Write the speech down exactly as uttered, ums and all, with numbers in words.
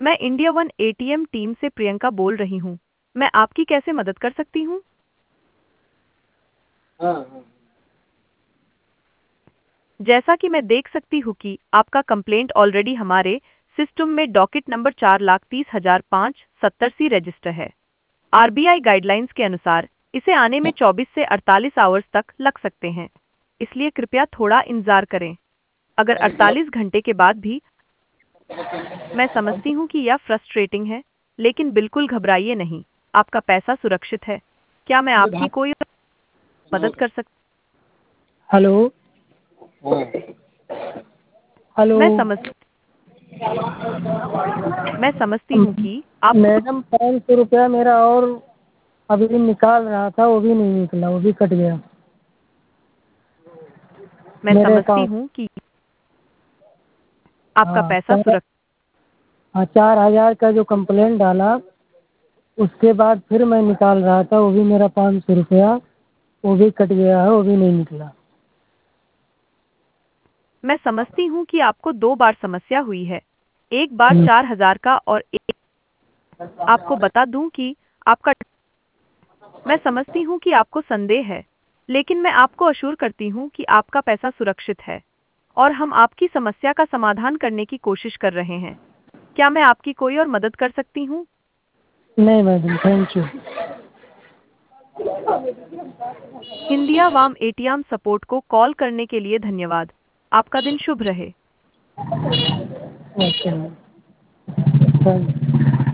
मैं India one ATM team से प्रियंका बोल रही हूँ। मैं आपकी कैसे मदद कर सकती हूँ? हाँ हाँ। जैसा कि मैं देख सकती हूँ कि आपका कंप्लेंट ऑलरेडी हमारे सिस्टम में डॉकेट नंबर चार लाख तीस हजार पाँच सत्तर सी रजिस्टर है। आरबीआई गाइडलाइंस के अनुसार इसे आने में चौबीस से अड़तालीस आवर्स तक लग सकते हैं, इसलिए कृपया थोड़ा इंतजार करें। अगर अड़तालीस घंटे के बाद भी मैं समझती हूँ कि यह फ्रस्ट्रेटिंग है, लेकिन बिल्कुल घबराइए नहीं, आपका पैसा सुरक्षित है। क्या मैं आपकी कोई मदद कर सकती? हेलो हेलो मैं समझ मैं समझती हूँ कि आप मैडम पाँच सौ रुपया मेरा और अभी निकाल रहा था, वो भी नहीं निकला, वो भी कट गया मैं मेरे समझती अकाउंट। हूँ कि आपका हाँ पैसा चार सुरक्षित। हाँ चार हजार का जो कंप्लेंट डाला, उसके बाद फिर मैं निकाल रहा था, वो भी मेरा पाँच सौ रुपया वो भी कट गया है, वो भी नहीं निकला। मैं समझती हूँ कि आपको दो बार समस्या हुई है, एक बार हम्म, चार हजार का और एक। आपको बता दूं कि आपका मैं समझती हूँ कि आपको संदेह है, लेकिन मैं आपको अशुर करती हूँ कि आपका पैसा सुरक्षित है और हम आपकी समस्या का समाधान करने की कोशिश कर रहे हैं। क्या मैं आपकी कोई और मदद कर सकती हूँ? नहीं मैडम, थैंक यू। इंडिया वाम एटीएम सपोर्ट को कॉल करने के लिए धन्यवाद। आपका दिन शुभ रहे। Okay ma'am, thank you.